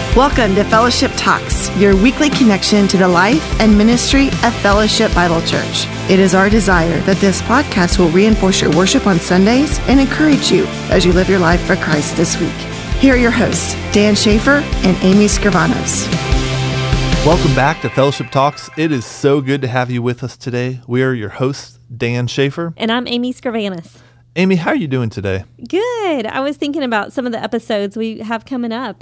Welcome to Fellowship Talks, your weekly connection to the life and ministry of Fellowship Bible Church. It is our desire that this podcast will reinforce your worship on Sundays and encourage you as you live your life for Christ this week. Here are your hosts, Dan Schaefer and Amy Scrivanos. Welcome back to Fellowship Talks. It is so good to have you with us today. We are your hosts, Dan Schaefer. And I'm Amy Scrivanos. Amy, how are you doing today? Good. I was thinking about some of the episodes we have coming up.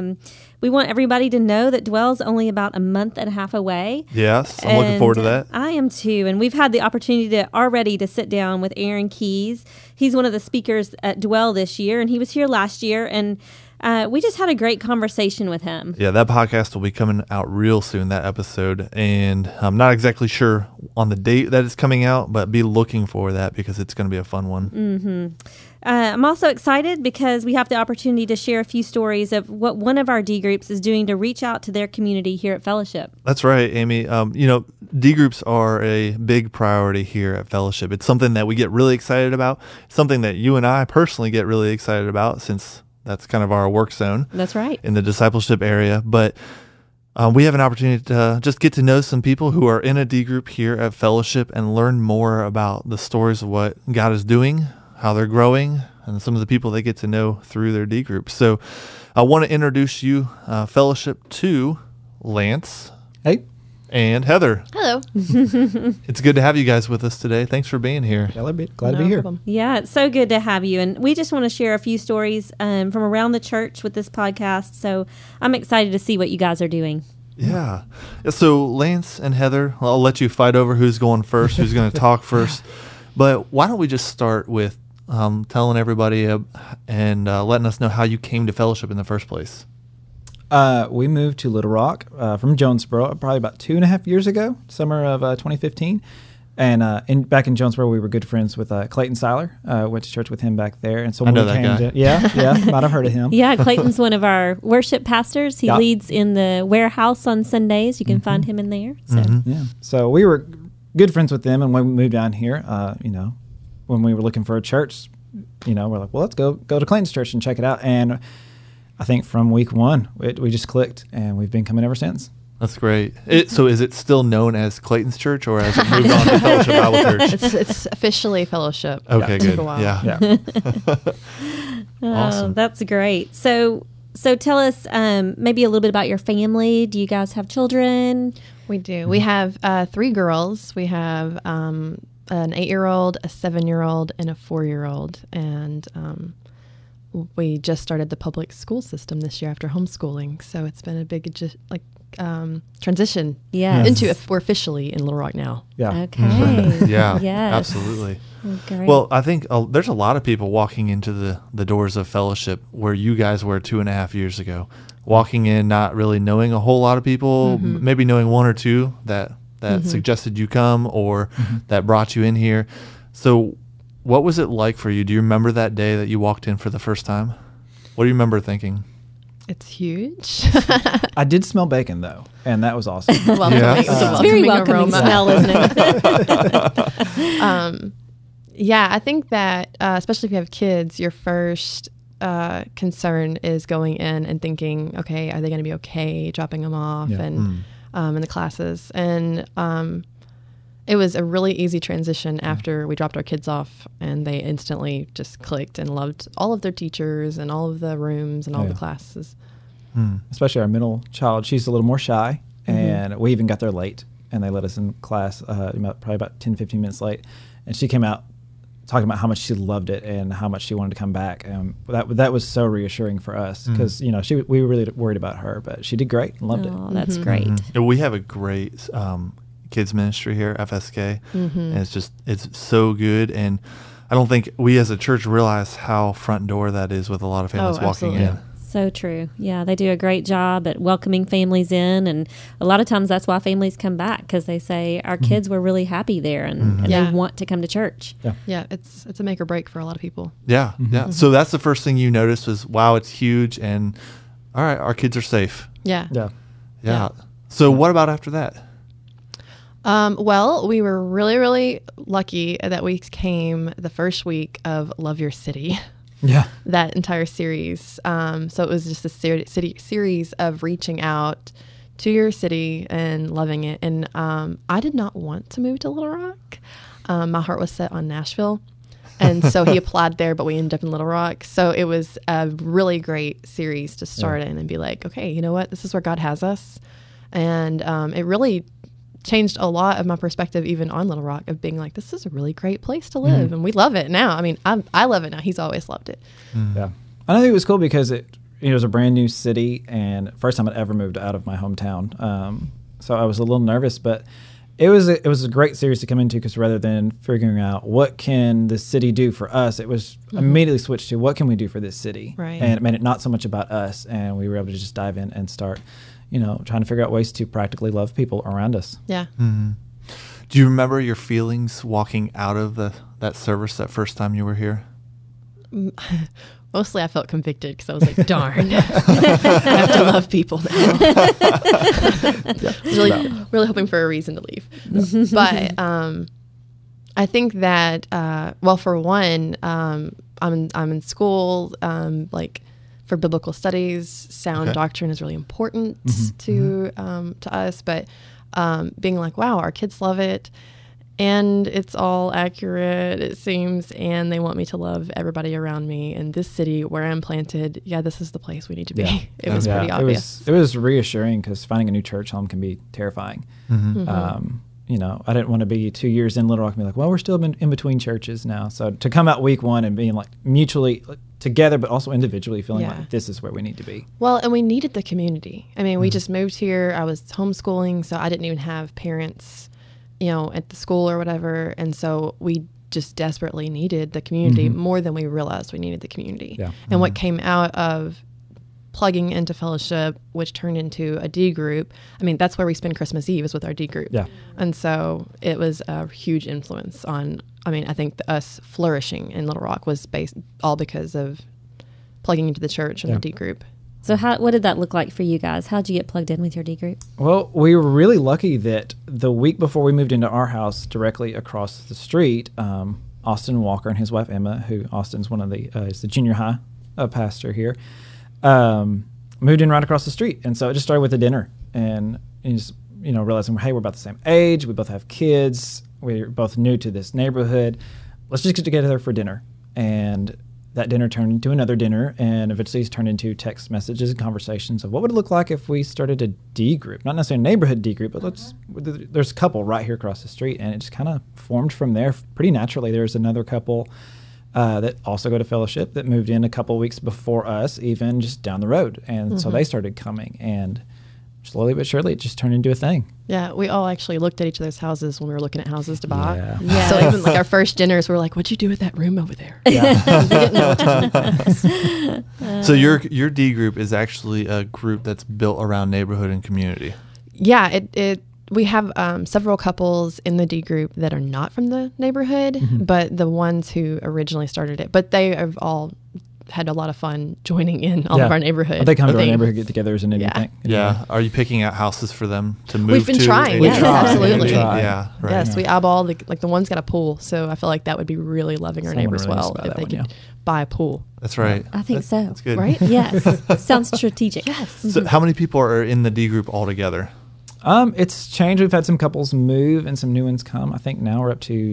We want everybody to know that Dwell's only about a month and a half away. Yes, I'm looking forward to that. I am too. And we've had the opportunity to sit down with Aaron Keys. He's one of the speakers at Dwell this year, and he was here last year. And we just had a great conversation with him. Yeah, that podcast will be coming out real soon, that episode. And I'm not exactly sure on the date that it's coming out, but be looking for that because it's going to be a fun one. Mm-hmm. I'm also excited because we have the opportunity to share a few stories of what one of our D groups is doing to reach out to their community here at Fellowship. That's right, Amy. D groups are a big priority here at Fellowship. It's something that we get really excited about, something that you and I personally get really excited about since that's kind of our work zone. That's right. In the discipleship area. But we have an opportunity to just get to know some people who are in a D group here at Fellowship and learn more about the stories of what God is doing, how they're growing, and some of the people they get to know through their D group. So I want to introduce you, Fellowship, to Lance. Hey. And Heather. Hello. It's good to have you guys with us today. Thanks for being here. Glad to be here. Problem. Yeah, it's so good to have you. And we just want to share a few stories from around the church with this podcast. So I'm excited to see what you guys are doing. Yeah. So Lance and Heather, I'll let you fight over who's going first, who's going to talk first. But why don't we just start with telling everybody and letting us know how you came to Fellowship in the first place. We moved to Little Rock from Jonesboro probably about 2.5 years ago, summer of 2015. And back in Jonesboro, we were good friends with Clayton Seiler. Went to church with him back there. And so when I know we that came guy. Yeah, might have heard of him. Yeah, Clayton's one of our worship pastors. He leads in the warehouse on Sundays. You can find him in there. So. Yeah. So we were good friends with them. And when we moved down here, when we were looking for a church, we're like, well, let's go to Clayton's church and check it out. And I think from week one, we just clicked, and we've been coming ever since. That's great. So is it still known as Clayton's Church, or has it moved on to Fellowship Bible Church? It's officially Fellowship. Okay, good. Took a while. Yeah. Awesome. That's great. So tell us maybe a little bit about your family. Do you guys have children? We do. We have 3 girls. We have an 8-year-old, a 7-year-old, and a 4-year-old. And we just started the public school system this year after homeschooling. So it's been a big transition into we're officially in Little Rock now. Yeah. Okay. Yeah, Yes. absolutely. Great. Well, I think there's a lot of people walking into the doors of Fellowship where you guys were 2.5 years ago, walking in not really knowing a whole lot of people, maybe knowing one or two that suggested you come or that brought you in here. So what was it like for you? Do you remember that day that you walked in for the first time? What do you remember thinking? It's huge. I did smell bacon, though, and that was awesome. Yeah. it's very welcoming smell, isn't it? Yeah, I think that especially if you have kids, your first concern is going in and thinking, okay, are they going to be okay dropping them off and in the classes? And it was a really easy transition after we dropped our kids off, and they instantly just clicked and loved all of their teachers and all of the rooms and all the classes. Especially our middle child. She's a little more shy, and we even got there late, and they let us in class probably about 10, 15 minutes late. And she came out talking about how much she loved it and how much she wanted to come back. And that was so reassuring for us because, we were really worried about her, but she did great and loved it. Oh, that's great. And we have a great kids ministry here, FSK, and it's so good. And I don't think we as a church realize how front door that is with a lot of families walking in. So true. Yeah, they do a great job at welcoming families in, and a lot of times that's why families come back, because they say our kids were really happy there and they want to come to church. Yeah, it's a make or break for a lot of people. Yeah, yeah. So that's the first thing you noticed was, wow, it's huge, and all right, our kids are safe. Yeah. So what about after that? Well, we were really, really lucky that we came the first week of Love Your City. that entire series. So it was just a series of reaching out to your city and loving it. And I did not want to move to Little Rock. My heart was set on Nashville. And so he applied there, but we ended up in Little Rock. So it was a really great series to start in and be like, okay, you know what? This is where God has us. And it really changed a lot of my perspective even on Little Rock of being like, this is a really great place to live. And we love it now. I mean, I love it now. He's always loved it. Yeah. And I think it was cool because it was a brand new city and first time I'd ever moved out of my hometown. So I was a little nervous, but it was a great series to come into because rather than figuring out what can the city do for us, it was immediately switched to what can we do for this city. Right. And it made it not so much about us, and we were able to just dive in and start, trying to figure out ways to practically love people around us. Yeah. Mm-hmm. Do you remember your feelings walking out of that service that first time you were here? Mostly I felt convicted because I was like, darn, I have to love people now. Really hoping for a reason to leave. But I think that, for one, I'm in school, for biblical studies. Sound doctrine is really important to us. But being like, wow, our kids love it. And it's all accurate, it seems, and they want me to love everybody around me. And this city where I'm planted, this is the place we need to be. Yeah. It was pretty obvious. It was reassuring because finding a new church home can be terrifying. I didn't want to be 2 years in Little Rock and be like, well, we're still in between churches now. So to come out week one and being like mutually together, but also individually feeling like this is where we need to be. Well, and we needed the community. I mean, we just moved here. I was homeschooling, so I didn't even have parents at the school or whatever. And so we just desperately needed the community more than we realized we needed the community. Yeah. And what came out of plugging into fellowship, which turned into a D group, I mean, that's where we spend Christmas Eve is with our D group. Yeah. And so it was a huge influence on, I think us flourishing in Little Rock was based all because of plugging into the church and the D group. So what did that look like for you guys? How did you get plugged in with your D group? Well, we were really lucky that the week before we moved into our house directly across the street, Austin Walker and his wife Emma, who Austin's is the junior high pastor here, moved in right across the street. And so it just started with a dinner and just, realizing, hey, we're about the same age. We both have kids. We're both new to this neighborhood. Let's just get together for dinner. And that dinner turned into another dinner, and eventually it's turned into text messages and conversations of what would it look like if we started a D group, not necessarily a neighborhood D group, but there's a couple right here across the street, and it just kind of formed from there pretty naturally. There's another couple that also go to fellowship that moved in a couple weeks before us, even just down the road, and so they started coming, and slowly but surely it just turned into a thing. Yeah, we all actually looked at each other's houses when we were looking at houses to buy. Yeah. So even our first dinners, we were like, what'd you do with that room over there? Yeah. We didn't know what to do. So your D group is actually a group that's built around neighborhood and community. Yeah, we have several couples in the D group that are not from the neighborhood, but the ones who originally started it. But they have all had a lot of fun joining in all of our neighborhood. They come to our neighborhood get-togethers and anything. Yeah. Are you picking out houses for them to move to? We've been trying. Yes, absolutely. Yeah. Right. Yes, we eyeball the one's got a pool, so I feel like that would be really loving our neighbors well if they could buy a pool. That's right. I think so. That's good. Right? Yes. Sounds strategic. Yes. So how many people are in the D group altogether? It's changed. We've had some couples move and some new ones come. I think now we're up to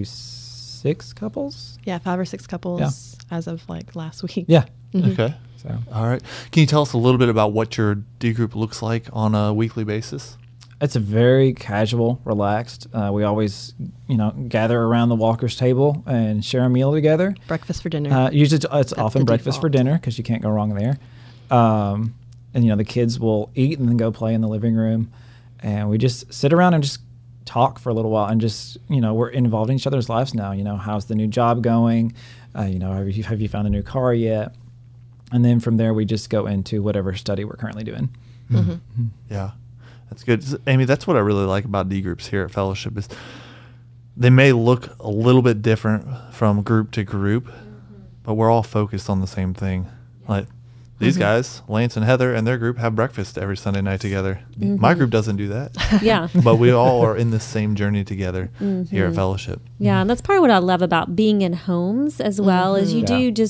6 couples. Yeah, 5 or 6 couples as of last week. Yeah. Okay. So, all right. Can you tell us a little bit about what your D group looks like on a weekly basis? it's a very casual, relaxed. We always, gather around the Walker's table and share a meal together. Breakfast for dinner. Usually it's often breakfast for dinner because you can't go wrong there. And, the kids will eat and then go play in the living room. And we just sit around and just talk for a little while and just, we're involved in each other's lives now. How's the new job going? Have you found a new car yet? And then from there, we just go into whatever study we're currently doing. Mm-hmm. Yeah, that's good. Amy, that's what I really like about D groups here at Fellowship is they may look a little bit different from group to group, but we're all focused on the same thing. Like these guys, Lance and Heather and their group have breakfast every Sunday night together. My group doesn't do that. Yeah. But we all are in the same journey together here at Fellowship. Yeah, and that's part of what I love about being in homes as well, is you do just,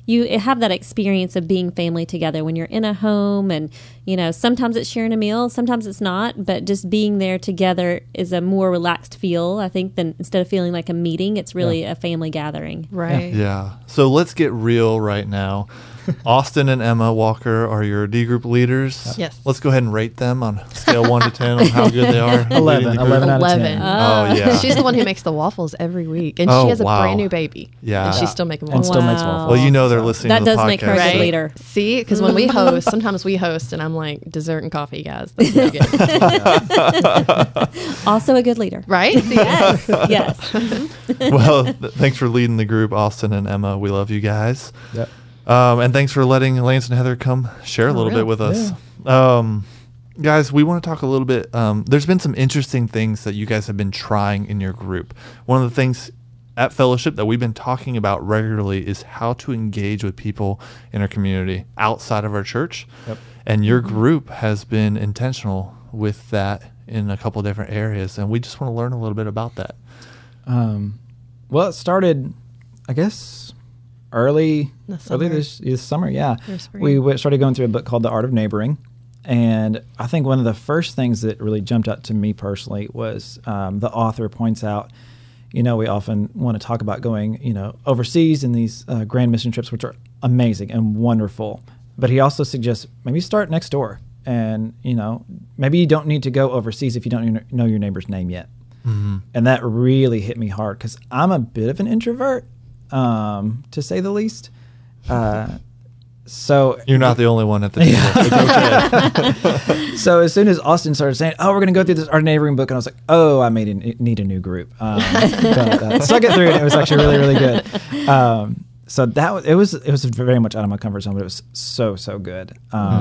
you have that experience of being family together when you're in a home, and sometimes it's sharing a meal, sometimes it's not, but just being there together is a more relaxed feel, I think, than instead of feeling like a meeting, it's really a family gathering. Right. Yeah. So let's get real right now. Austin and Emma Walker are your D group leaders. Yes. Let's go ahead and rate them on a scale 1 to 10 on how good they are. 11 out of 10. Oh, yeah. She's the one who makes the waffles every week, and Oh, she has a wow. brand new baby. Yeah. And she's still making And waffles. still makes waffles. Well, they're listening That to the does podcast. make her a good leader. See, because when we host, sometimes we host, and I'm like, dessert and coffee, guys. That's really good. Also a good leader. Right? See? Yes. Yes. Well, thanks for leading the group, Austin and Emma. We love you guys. Yep. And thanks for letting Lance and Heather come share a little bit with us. Guys, we want to talk a little bit. There's been some interesting things that you guys have been trying in your group. One of the things at Fellowship that we've been talking about regularly is how to engage with people in our community outside of our church. Yep. And your group has been intentional with that in a couple of different areas, and we just want to learn a little bit about that. Well, it started, I guess, early this summer. Yeah, we started going through a book called The Art of Neighboring, and I think one of the first things that really jumped out to me personally was the author points out, we often want to talk about going, overseas in these grand mission trips, which are amazing and wonderful, but he also suggests maybe start next door, and maybe you don't need to go overseas if you don't know your neighbor's name yet. Mm-hmm. And that really hit me hard because I'm a bit of an introvert, to say the least. So you're not the only one at the table. It's okay. So as soon as Austin started saying, "Oh, we're going to go through this Art of Neighboring book," and I was like, "Oh, I need a new group." But stuck it through, and it was actually really, really good. So it was very much out of my comfort zone, but it was so good.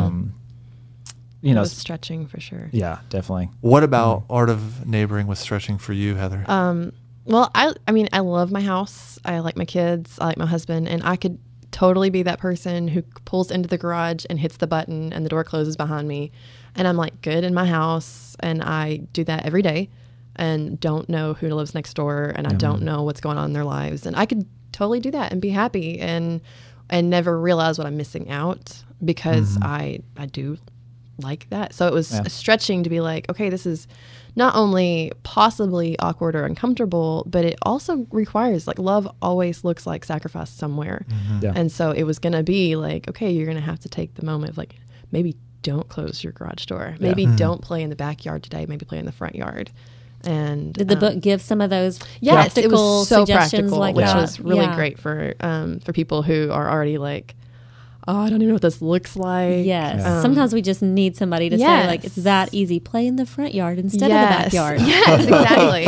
It was stretching for sure. Yeah, definitely. What about Art of Neighboring was stretching for you, Heather? Well, I mean, I love my house. I like my kids. I like my husband. And I could totally be that person who pulls into the garage and hits the button and the door closes behind me. And I'm like good in my house. And I do that every day and don't know who lives next door. And I don't know what's going on in their lives. And I could totally do that and be happy and never realize what I'm missing out because I do like that. So it was stretching to be like, okay, this is not only possibly awkward or uncomfortable, but it also requires, like, love always looks like sacrifice somewhere. And so it was going to be like, okay, you're going to have to take the moment of like, maybe don't close your garage door. Maybe don't play in the backyard today. Maybe play in the front yard. And did the book give some of those yes, practical it was so suggestions practical, like which that? was really great for people who are already like, oh, I don't even know what this looks like. Yes. Sometimes we just need somebody to say, like, it's that easy. Play in the front yard instead of the backyard. Yes, exactly.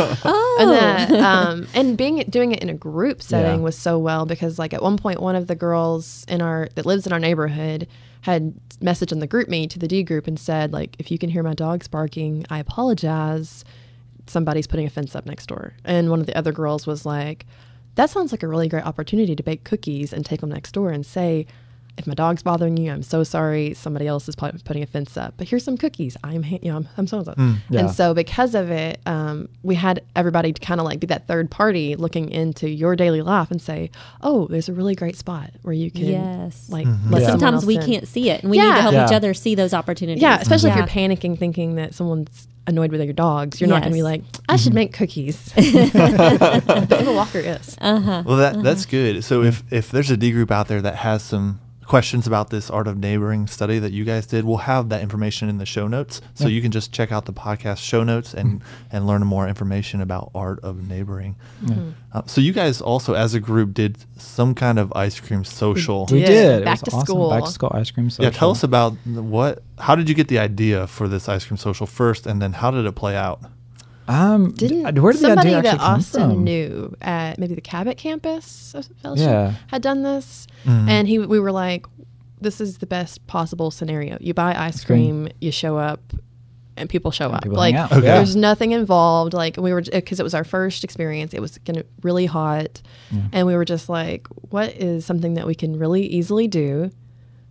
And doing it in a group setting was so well because, like, at one point, one of the girls that lives in our neighborhood had messaged on the group me to the D group and said, like, if you can hear my dogs barking, I apologize. Somebody's putting a fence up next door. And one of the other girls was like, that sounds like a really great opportunity to bake cookies and take them next door and say, if my dog's bothering you, I'm so sorry. Somebody else is putting a fence up, but here's some cookies. I'm so-and-so. And so because of it, we had everybody to kind of like be that third party looking into your daily life and say, oh, there's a really great spot where you can like, let sometimes we can't see it and we need to help each other see those opportunities. Yeah. Especially if you're panicking, thinking that someone's annoyed with your dogs, you're not going to be like, I should make cookies. But Emma Walker is. Well, that's good. So if there's a D group out there that has some questions about this Art of Neighboring study that you guys did, we'll have that information in the show notes. So you can just check out the podcast show notes and learn more information about Art of Neighboring. So you guys also, as a group, did some kind of ice cream social. We did. Back it was to awesome. school. Back to school ice cream social. Yeah, tell us about how did you get the idea for this ice cream social first, and then how did it play out? Where did the somebody idea actually that come Austin from? knew at maybe the Cabot campus of Fellowship had done this, Mm-hmm. and we were like, this is the best possible scenario. You buy ice cream, you show up, and people show up. people Like hang out. Okay. there's nothing involved. Like we were, because it was our first experience. It was really hot, and we were just like, what is something that we can really easily do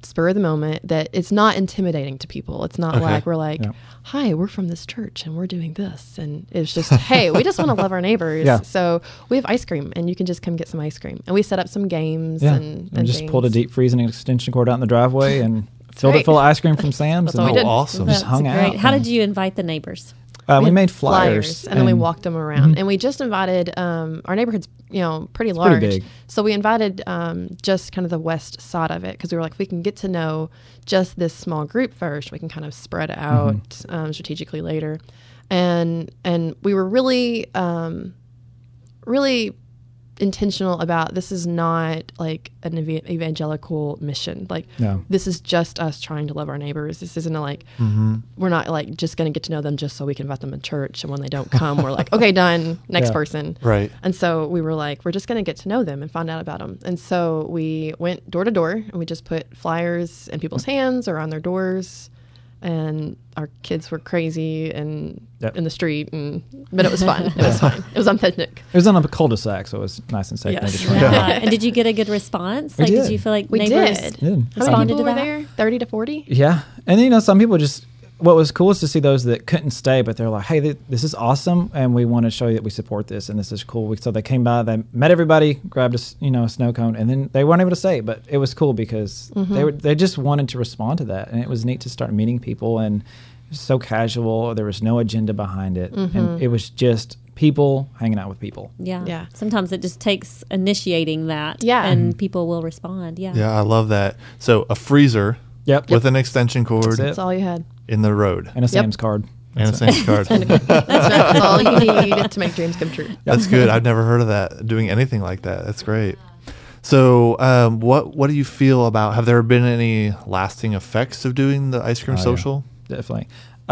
spur of the moment, that it's not intimidating to people. It's not like we're like, hi, we're from this church and we're doing this. And it's just, hey, we just want to love our neighbors. So we have ice cream and you can just come get some ice cream. And we set up some games and just things. Pulled a deep freezing extension cord out in the driveway and filled it full of ice cream from Sam's. That's and awesome. Just hung out. How did you invite the neighbors? We made flyers and then we walked them around. And we just invited, our neighborhood's, pretty large. Pretty big. So we invited just kind of the west side of it, because we were like, if we can get to know just this small group first, we can kind of spread out strategically later. And we were really, really intentional about, this is not like an evangelical mission. Like, this is just us trying to love our neighbors. This isn't like, we're not like just going to get to know them just so we can invite them to church. And when they don't come, we're like, okay, done, next person. Right. And so we were like, we're just going to get to know them and find out about them. And so we went door to door and we just put flyers in people's hands or on their doors. And our kids were crazy and in the street, but it was fun. It was fun. It was authentic. It was on a cul-de-sac, so it was nice and safe. Yes. And did you get a good response? We Like, did. did you feel like We neighbors did. Yeah. How many responded people to were that? there? 30 to 40? Yeah. And, some people just, what was cool is to see those that couldn't stay, but they're like, hey, this is awesome, and we want to show you that we support this, and this is cool. So they came by, they met everybody, grabbed a snow cone, and then they weren't able to stay, but it was cool because they just wanted to respond to that, and it was neat to start meeting people, and it was so casual. There was no agenda behind it, and it was just people hanging out with people. Yeah. Sometimes it just takes initiating that, and people will respond. Yeah, I love that. So a freezer with an extension cord. That's all you had. In the road. And a Sam's card. And a Sam's card. That's all you need to make dreams come true. That's good. I've never heard of that, doing anything like that. That's great. So what do you feel about, have there been any lasting effects of doing the ice cream social? Yeah, definitely.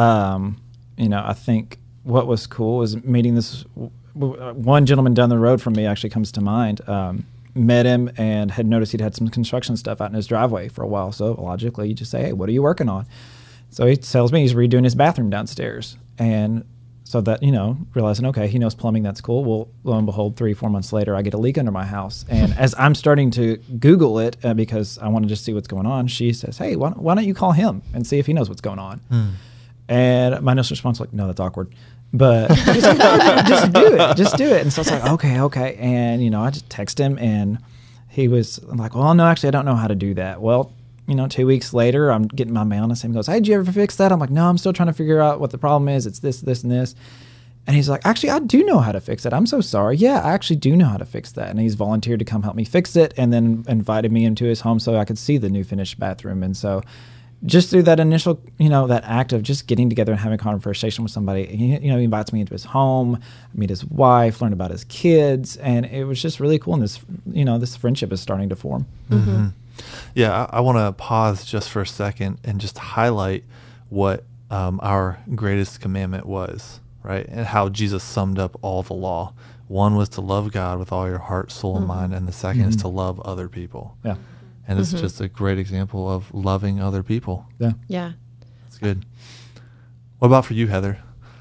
I think what was cool was meeting this one gentleman down the road from me actually comes to mind. Met him and had noticed he'd had some construction stuff out in his driveway for a while. So logically, you just say, hey, what are you working on? So he tells me he's redoing his bathroom downstairs. And so that, realizing, okay, he knows plumbing, that's cool. Well, lo and behold, 3-4 months later, I get a leak under my house. And as I'm starting to Google it, because I want to just see what's going on, she says, hey, why don't you call him and see if he knows what's going on? And my initial response was like, no, that's awkward. But just do it. And so it's like, okay. And, I just text him and he was like, well, no, actually, I don't know how to do that. Well, 2 weeks later, I'm getting my mail and he goes, hey, did you ever fix that? I'm like, no, I'm still trying to figure out what the problem is. It's this, this, and this. And he's like, actually, I do know how to fix it. I'm so sorry. Yeah, I actually do know how to fix that. And he's volunteered to come help me fix it and then invited me into his home so I could see the new finished bathroom. And so just through that initial, that act of just getting together and having a conversation with somebody, he invites me into his home, meet his wife, learn about his kids. And it was just really cool. And this friendship is starting to form. Mm-hmm. Yeah, I want to pause just for a second and just highlight what our greatest commandment was, right? And how Jesus summed up all the law. One was to love God with all your heart, soul, and mind. And the second is to love other people. Yeah. And it's just a great example of loving other people. Yeah. That's good. What about for you, Heather?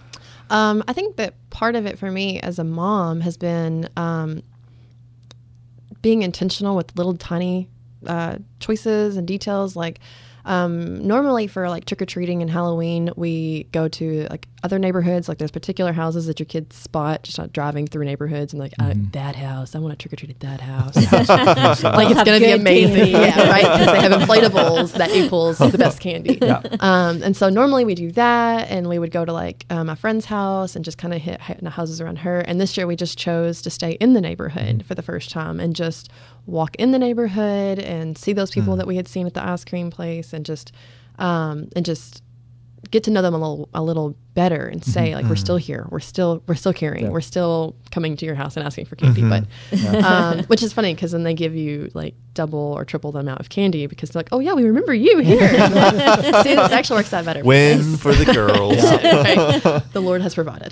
I think that part of it for me as a mom has been being intentional with little tiny choices and details. Like normally for like trick-or-treating and Halloween, we go to like other neighborhoods. Like there's particular houses that your kids spot, just not driving through neighborhoods and like that house, I want to trick-or-treat at that house. Like it's going to be amazing. Yeah, right? Because they have inflatables that equals the best candy. Yeah. And so normally we do that, and we would go to like my friend's house and just kind of hit houses around her. And this year we just chose to stay in the neighborhood for the first time and just walk in the neighborhood and see those people that we had seen at the ice cream place, and just get to know them a little better, and say like, we're still here, we're still caring, we're still coming to your house and asking for candy. But which is funny because then they give you like double or triple the amount of candy because they're like, oh yeah, we remember you here. See, this actually works out better. Win for the girls. Right? The Lord has provided.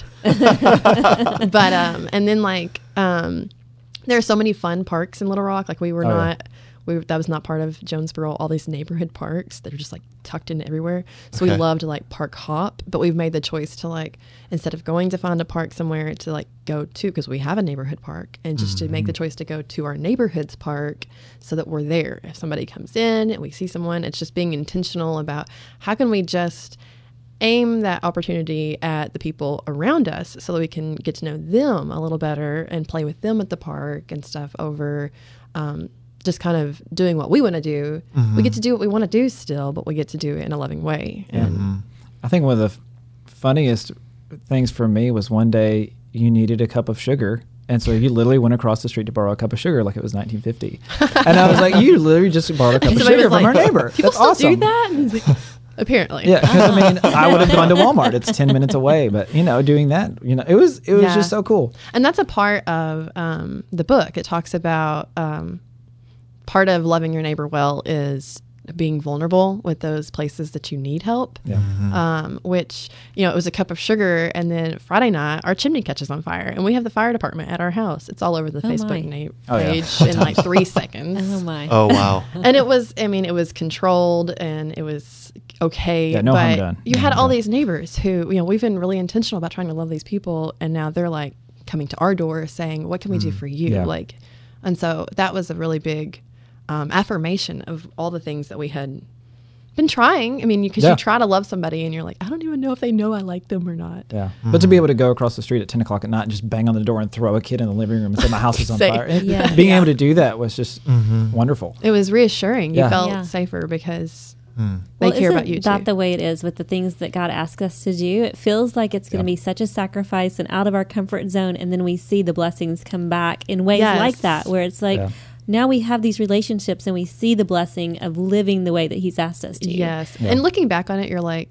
But and then like there are so many fun parks in Little Rock. Like we that was not part of Jonesboro, all these neighborhood parks that are just like tucked in everywhere. So we love to like park hop, but we've made the choice to like, instead of going to find a park somewhere to like go to, because we have a neighborhood park, and just to make the choice to go to our neighborhood's park so that we're there. If somebody comes in and we see someone, it's just being intentional about how can we just aim that opportunity at the people around us so that we can get to know them a little better and play with them at the park and stuff over just kind of doing what we want to do. We get to do what we want to do still, but we get to do it in a loving way. And I think one of the funniest things for me was one day you needed a cup of sugar. And so you literally went across the street to borrow a cup of sugar like it was 1950. And I was like, you literally just borrowed a cup of sugar from our neighbor. People That's still awesome. do that? And he's like, apparently. Yeah, because I mean, I would have gone to Walmart. It's 10 minutes away, but doing that, it was just so cool. And that's a part of the book. It talks about part of loving your neighbor well is being vulnerable with those places that you need help. Yeah. Which, it was a cup of sugar, and then Friday night our chimney catches on fire, and we have the fire department at our house. It's all over the Facebook page in like 3 seconds. Oh my. Oh, wow. And it was controlled and it was okay. Yeah, no harm done. You had all these neighbors who, we've been really intentional about trying to love these people, and now they're like coming to our door saying, what can we do for you? Yeah. And so that was a really big affirmation of all the things that we had been trying. I mean, because you try to love somebody and you're like, I don't even know if they know I like them or not. Yeah. But to be able to go across the street at 10 o'clock at night and just bang on the door and throw a kid in the living room and say my house is on fire. Being able to do that was just wonderful. It was reassuring. You Yeah. felt safer because they care about you too. Isn't that the way it is with the things that God asks us to do? It feels like it's going to be such a sacrifice and out of our comfort zone, and then we see the blessings come back in ways like that, where it's like, now we have these relationships and we see the blessing of living the way that He's asked us to. Yes. Yeah. And looking back on it, you're like,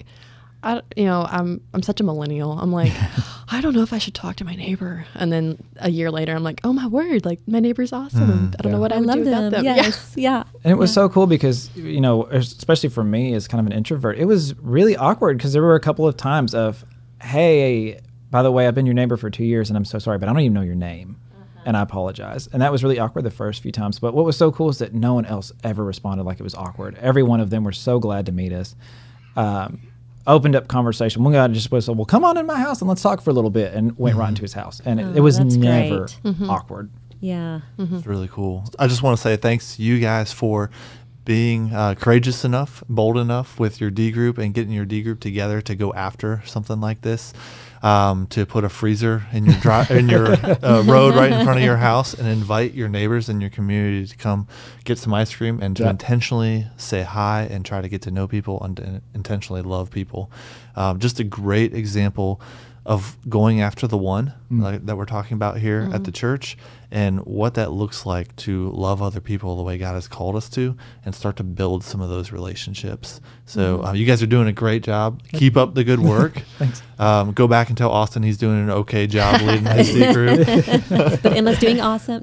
I'm such a millennial. I'm like, I don't know if I should talk to my neighbor. And then a year later, I'm like, oh my word, like my neighbor's awesome. I don't know what I would do without them. Yes. Yeah. And it was so cool because, especially for me as kind of an introvert, it was really awkward because there were a couple of times of, hey, by the way, I've been your neighbor for 2 years and I'm so sorry, but I don't even know your name. And I apologize. And that was really awkward the first few times. But what was so cool is that no one else ever responded like it was awkward. Every one of them were so glad to meet us. Opened up conversation. One guy just said, well, come on in my house and let's talk for a little bit, and went right into his house. And it was never awkward. Yeah. It's really cool. I just want to say thanks to you guys for being courageous enough, bold enough with your D group and getting your D group together to go after something like this. To put a freezer in your road right in front of your house and invite your neighbors in your community to come get some ice cream and to intentionally say hi and try to get to know people and intentionally love people. Just a great example of going after the one that we're talking about here at the church, and what that looks like to love other people the way God has called us to and start to build some of those relationships. So you guys are doing a great job. Keep up the good work. Thanks. Go back and tell Austin he's doing an okay job leading his D group. But Emma's doing awesome.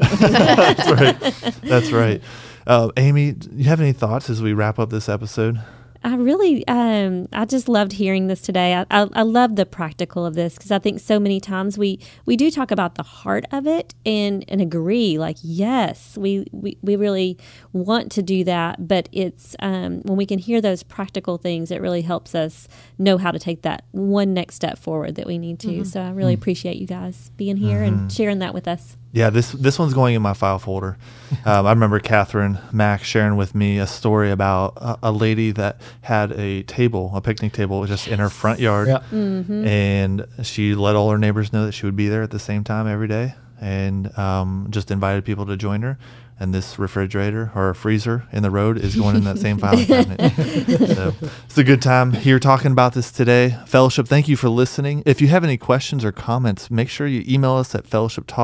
That's right. Amy, do you have any thoughts as we wrap up this episode? I really, I just loved hearing this today. I love the practical of this, because I think so many times we do talk about the heart of it and agree, like, yes, we really want to do that. But it's when we can hear those practical things, it really helps us know how to take that one next step forward that we need to. So I really appreciate you guys being here and sharing that with us. Yeah, this one's going in my file folder. I remember Catherine Mack sharing with me a story about a lady that had a picnic table just in her front yard. Yeah. And she let all her neighbors know that she would be there at the same time every day, and just invited people to join her. And this refrigerator or freezer in the road is going in that same filing cabinet. So it's a good time here talking about this today. Fellowship, thank you for listening. If you have any questions or comments, make sure you email us at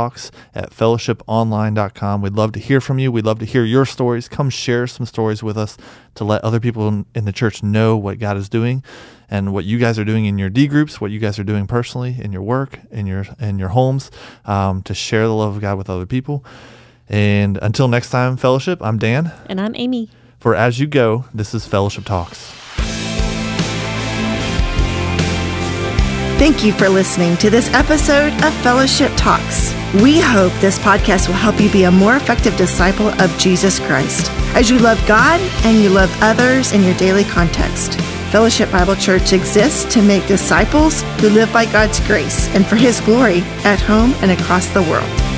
fellowshiptalks@fellowshiponline.com. We'd love to hear from you. We'd love to hear your stories. Come share some stories with us to let other people in the church know what God is doing and what you guys are doing in your D groups, what you guys are doing personally in your work, in your homes, to share the love of God with other people. And until next time, Fellowship, I'm Dan. And I'm Amy. For As You Go, this is Fellowship Talks. Thank you for listening to this episode of Fellowship Talks. We hope this podcast will help you be a more effective disciple of Jesus Christ as you love God and you love others in your daily context. Fellowship Bible Church exists to make disciples who live by God's grace and for His glory at home and across the world.